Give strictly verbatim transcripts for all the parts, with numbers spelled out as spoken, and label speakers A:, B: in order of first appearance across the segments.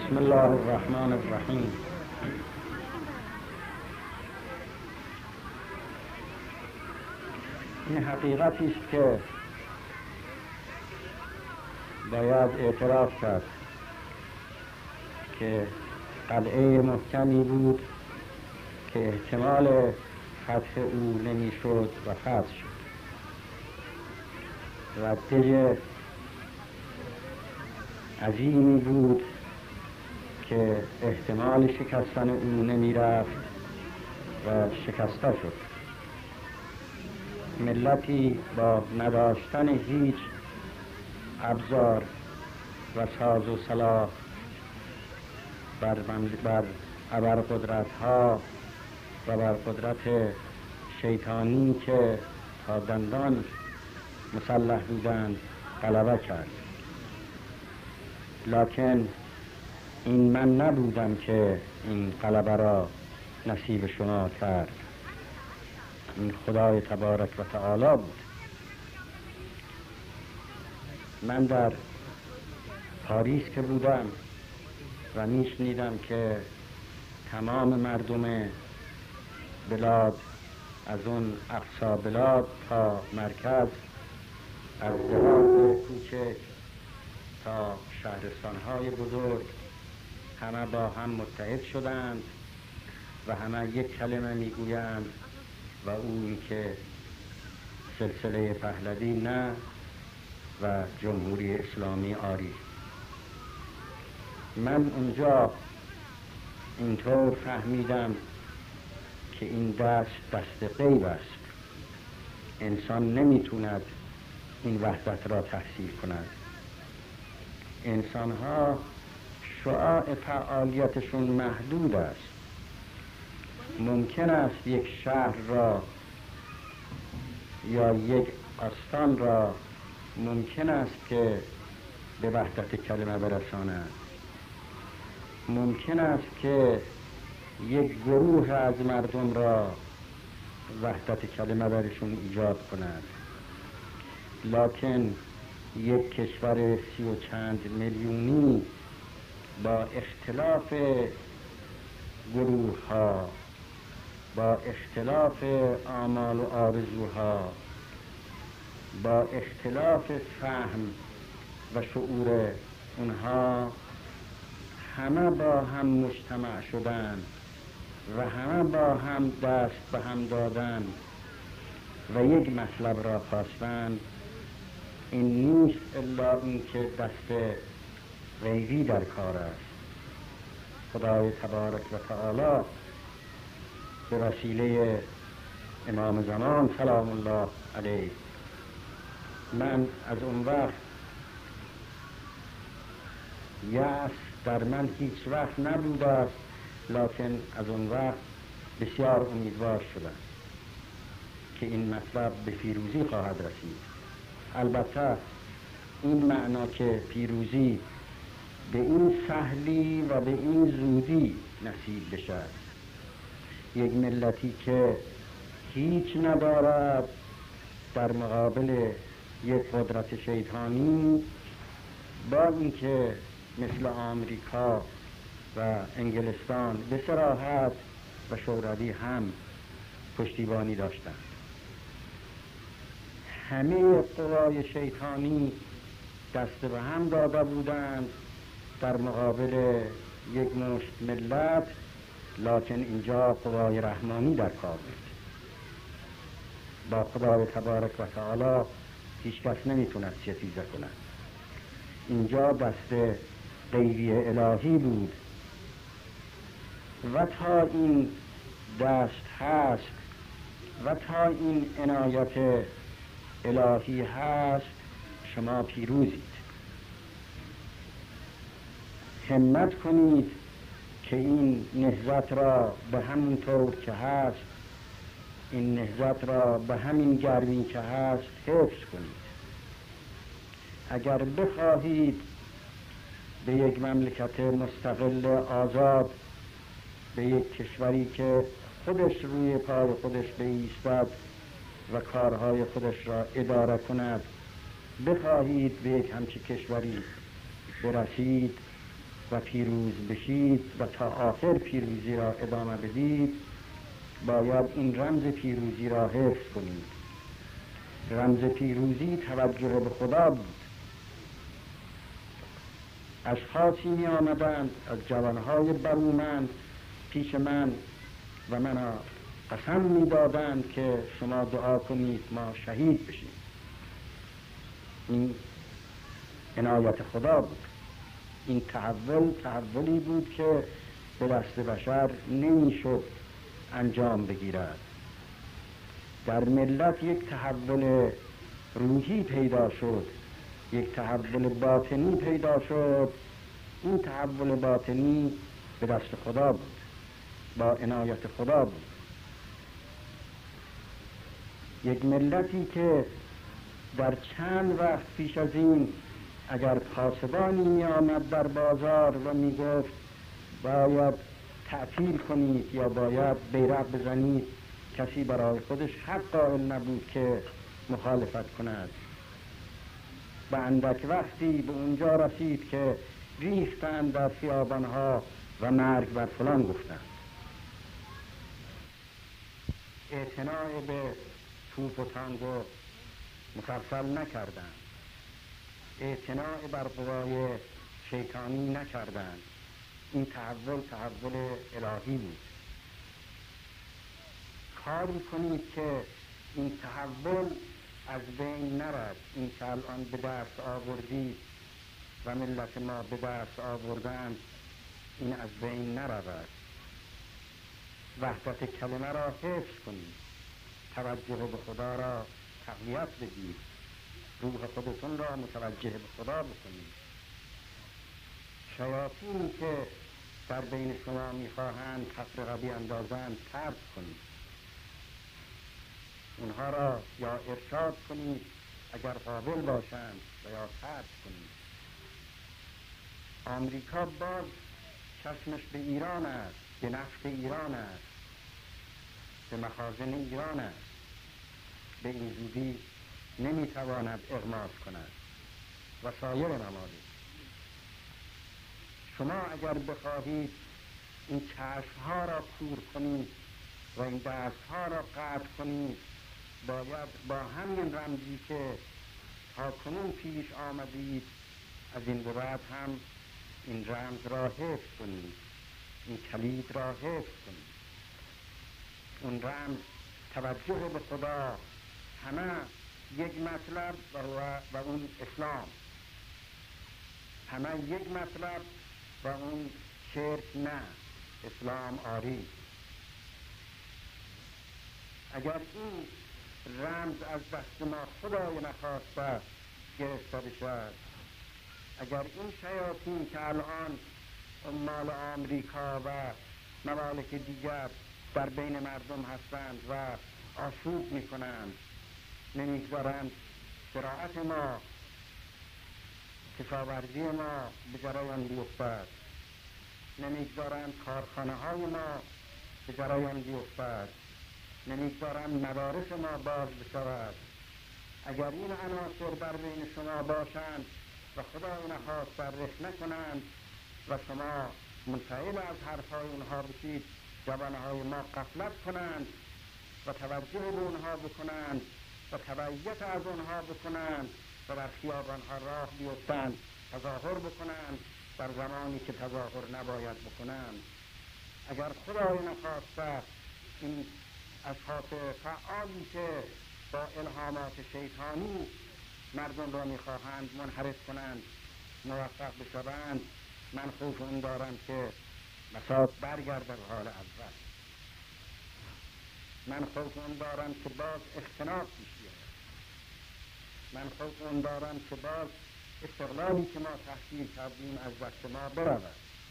A: بسم الله الرحمن الرحیم. این حقیقتی است که باید اعتراف کرد که قلعه محکمی بود که احتمال فتح او نمیشد و فتح شد و دژ عظیمی بود که احتمال شکستن او نمی رفت و شکسته شد. ملتی با نداشتن هیچ ابزار و ساز و سلاح بر, بر ابرقدرت ها و بر قدرت شیطانی که تا دندان مسلح بودند غلبه کرد. لکن این من نبودم که این غلبه را نصیب شما کرد، این خدای تبارک و تعالی بود. من در پاریس که بودم و میشنیدم که تمام مردم بلاد از اون اقصا بلاد تا مرکز، از دهات کوچک تا شهرستان‌های بزرگ، همه با هم متحد شدند و همه یک کلمه میگویند و او این که سلسله پهلوی نه و جمهوری اسلامی آری. من اونجا اینطور فهمیدم که این دست دست غیب است. انسان نمیتوند این وحدت را تحصیل کند. انسانها شعاع فعالیتشون محدود است. ممکن است یک شهر را یا یک آستان را ممکن است که به وحدت کلمه برساند. ممکن است که یک گروه از مردم را وحدت کلمه برشون ایجاد کند. لکن یک کشور سی و چند میلیونی با اختلاف گروه ها، با اختلاف آمال و آرزوها، با اختلاف فهم و شعور اونها، همه با هم مجتمع شدن و همه با هم دست به هم دادن و یک مطلب را خواستند. این نیست الا این که دست غیبی در کار است. خدای تبارک و تعالی به وسیله امام زمان سلام الله علیه، من از اون وقت یأس در من هیچ وقت نبوده است، لکن از اون وقت بسیار امیدوار شدم که این مطلب به پیروزی خواهد رسید. البته این معنا که پیروزی به این سهلی و به این زودی نصیب بشد. یک ملتی که هیچ ندارد در مقابل یک قدرت شیطانی، با اینکه مثل آمریکا و انگلستان به صراحت و شوروی هم پشتیبانی داشتند، همه قوای شیطانی دست به هم داده بودند در مقابل یک مشت ملت، لکن اینجا قوای رحمانی در کار بود. با خدای تبارک و تعالی هیچ کس نمیتوند ستیزه کند. اینجا دست غیبی الهی بود و تا این دست هست و تا این عنایت الهی هست، شما پیروزید. همت کنید که این نهضت را به همون طور که هست، این نهضت را به همین گرمی که هست حفظ کنید. اگر بخواهید به یک مملکت مستقل آزاد، به یک کشوری که خودش روی پای خودش بایستد و کارهای خودش را اداره کند، بخواهید به یک همچین کشوری برسید، و پیروز بشید و تا آخر پیروزی را ادامه بدید، باید این رمز پیروزی را حفظ کنید. رمز پیروزی توجه به خدا بود. اشخاصی می آمدند از جوانهای برومند پیش من و منو قسم می دادند که شما دعا کنید ما شهید بشیم. این عنایت خدا بود. این تحول تحولی بود که به دست بشر نمی شد انجام بگیرد. در ملت یک تحول روحی پیدا شد، یک تحول باطنی پیدا شد. این تحول باطنی به دست خدا بود، با عنایت خدا بود. یک ملتی که در چند وقت پیش از این اگر پاسبانی می آمد در بازار و می گفت باید تعطیل کنید یا باید بیرق بزنید، کسی برای خودش حق قائل نبود که مخالفت کند. و اندک وقتی به اونجا رسید که ریختند در خیابانها و مرگ بر فلان گفتند. اعتناع به توپ و تانگ و مسلسل نکردند، اعتناع بر قوای شیطانی نکردند. این تحول تحول الهی بود. کاری کنید که این تحول از بین نرد. این که الان به دست آوردید و ملت ما به دست آوردند، این از بین نرود. وحدت کلمه را حفظ کنید، توجه به خدا را تقویت بدید، روح خودتون را متوجه به خدا بکنید. شیاطینی که در بین شما میخواهند تفرقه بیاندازند طرد کنید. اونها را یا ارشاد کنید اگر قابل باشند و یا طرد کنید. آمریکا باز چشمش به ایران است، به نفت ایران است، به مخازن ایران است. به این زودی نمیتواند اغماس کند و سایر ممالک. شما اگر بخواهید این چشمها را کور کنید و این دستها را قطع کنید، باید با همین رمزی که تا کنون پیش آمدید از این به بعد هم این رمز را حفظ کنید، این کلید را حفظ کنید. اون رمز توجه به خدا، همه یک مطلب و اون اسلام، همه یک مطلب و اون شرک نه، اسلام آری. اگر این رمز از دست ما خدای نخواسته گرفته بشد، اگر این شیاطین که الان مال آمریکا و ممالک دیگر در بین مردم هستند و آشوب میکنند، نمیگذارند زراعت ما، کشاورزی ما به جریان بیفتد، نمیگذارند کارخانه های ما به جریان بیفتد، نمیگذارند مدارس ما باز بشود. اگر این عناصر در بین شما باشند و خدای نخواست رخ نکنند و شما منفعل از حرفهای اونها بشید، جوانهای ما غفلت کنند و توجه به اونها بکنند و تبعیت از اونها بکنند و در خیابانها راه بیفتند، تظاهر بکنند در زمانی که تظاهر نباید بکنند. اگر خدای نخواسته این اشخاص فعالی که با الهامات شیطانی مردم را میخواهند منحرف کنند موفق بشوند، من خوف اون دارم که بساط برگرد در حال اول. من خوف اون دارم که باز اختناق پیش بیاید. من خوف اون دارم که باز استقلالی که ما تحصیل کردیم از دست ما برود.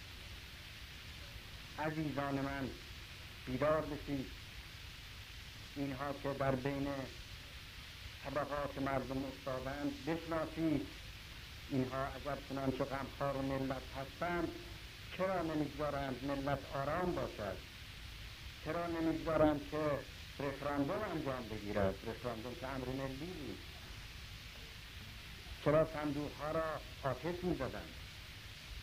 A: عزیزان من، بیدار بشید. اینها که در بین طبقات مردم افتادند بشناسید. اینها اگر چنانچه غمخوار ملت هستند، چرا نمیگذارند ملت آرام باشد؟ چرا نمیگذارند که رفراندوم انجام بگیرد؟ رفراندوم که امر ملی بود. چرا صندوق ها را آتش می‌زدند؟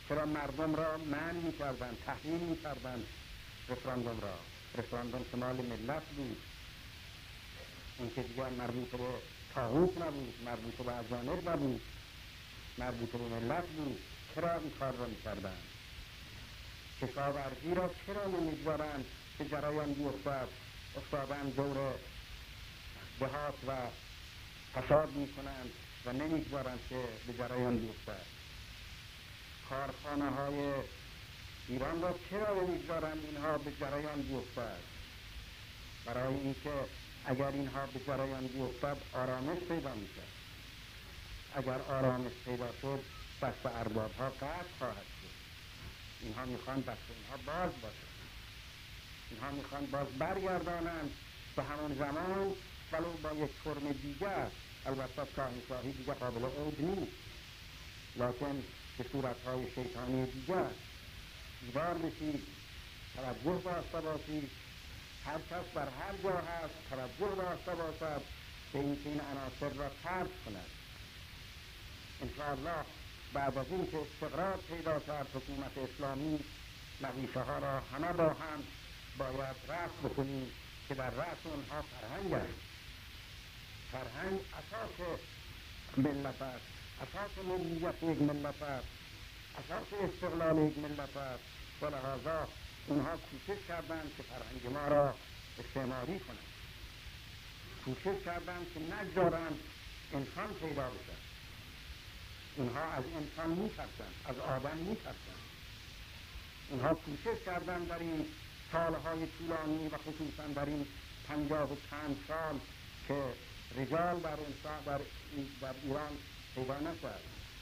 A: چرا مردم را منع می‌کردند، تحریم می‌کردند رفراندوم را؟ رفراندوم که مال ملت بود، این که دیگر مربوط به طاغوت نبود، مربوط به اجانب نبود، مربوط به ملت بود. چرا این کار را می‌کردند؟ کشاورزی را چرا نمی‌گذارند که جریان بیفتد؟ افتادند دور دهات و فساد می‌کنند و نمی‌گذارند که به جریان بیفتد. کارخانه‌های ایران را چرا نمی‌گذارند اینها به جریان بیفتد؟ برای اینکه اگر اینها به جریان بیفتد آرامش پیدا می‌شود. اگر آرامش پیدا شد دست ارباب‌ها قطع خواهد شد. اینها میخوان دست اینها باز باشه، اینها میخوان باز برگردانند به همون زمان، ولو با یک فرم دیگر. البته شاهنشاهی دیگر قابل عود نیست، لکن به صورتهای شیطانی دیگر. بیدار بشید، توجه داشته باشید، هر کس در هر جا هست توجه داشته باشد به اینکه این عناصر را ترک کند. انشاءالله بعد از این که استقرار پیدا کرد حکومت اسلامی، نویسه ها را همه با هم باید رفع بکنیم که در رأس اونها فرهنگ است. فرهنگ اساس ملت است، اساس ملیت یک ملت است، اساس استقلال یک ملت است. و لحاظا اونها کوشش کردند که فرهنگ ما را استعماری کنند، کوشش کردند که نگذارند انسان پیدا بشد. اونها از انسان می‌ترسند، از آدم می‌ترسند. اونها کوشش کردند در این سالهای طولانی و خصوصا در این پنجاه و چند سال که رجال در انسان در, در ایران پیدا نشد.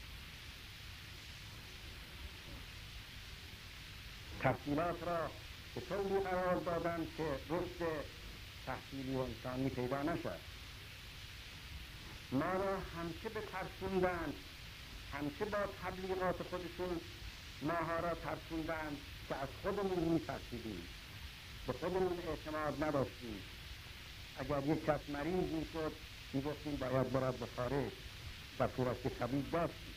A: تحصیلات را به طوری قرار دادند که رشد تحصیلی و انسانی پیدا نشد. ما را همچه بترسوندند، همچه با تبلیغات خودشون ماها را ترسوندند که از خودمون می‌ترسیدیم، به خودمون اعتماد نداشتیم. اگر یک کس مریض می‌شد می‌گفتیم باید برد به خارج، در صورت که طبیب داشتیم.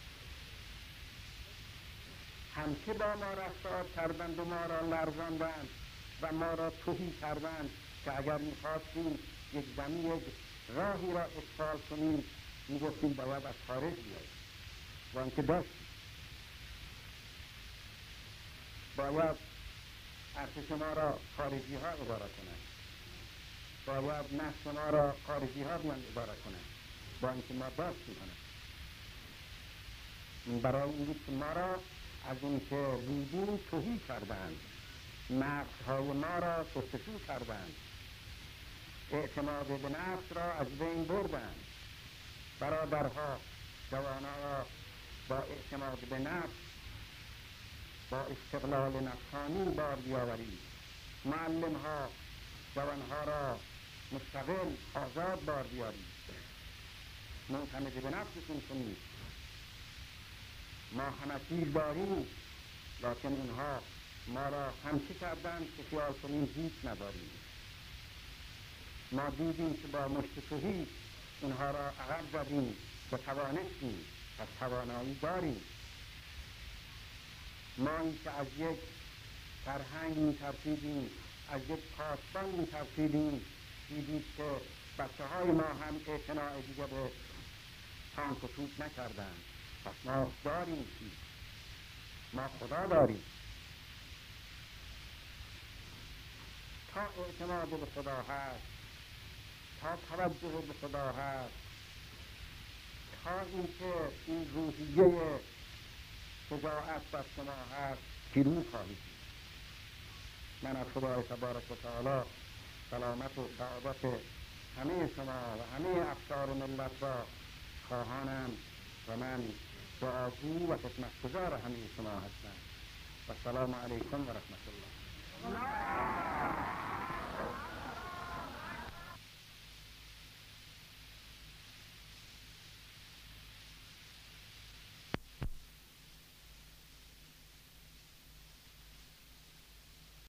A: همچه با ما رفتار کردند و ما را لرزاندند و ما را تهی کردند که اگر می‌خواستیم یک زمین یک راهی را اشغال کنیم می‌گفتیم باید از خارج بیاییم، و آنکه داشتیم. باید ارتش ما را خارجی ها اداره کنند، باید نسل ما را خارجی ها بیان اداره کنند، با اینکه ما داشتیم کنند. برای این بود که ما را از اینکه بودیم تهی کردند، نفسهای ما را شستشو کردند، اعتماد به نفس را از بین بردند. برادرها جوانها را با اعتماد به نفس، با استقلال نفسانی بار بیاورید. معلم ها جوانها را مستقل آزاد بار بیارید، معتمد به نفسشون کنید. ما همه چیز داریم، لکن اونها ما را همچه کردند که خیال کنیم هیچ نداریم. ما دیدیم که با مشت تهی اونها را عقب زدیم و توانستیم، پس توانایی داریم. ما این که از یک فرهنگ می‌ترسیدیم، از یک پاسبان می‌ترسیدیم، دیدید که بچه های ما هم اعتناع دیگه به تانک و توپ نکردند. پس ما داریم چیز، ما خدا داریم. تا اعتماد به خدا هست، تا توجه به خدا هست، تا اینکه این روحیه شجاعت در شما هست، پیروز خواهید. من از خدای تبارک و تعالی سلامت و سعادت همه شما و همه افکار ملت را خواهانم و من دعاگو و خدمتگزار همه شما هستم. و السلام علیکم و رحمت الله.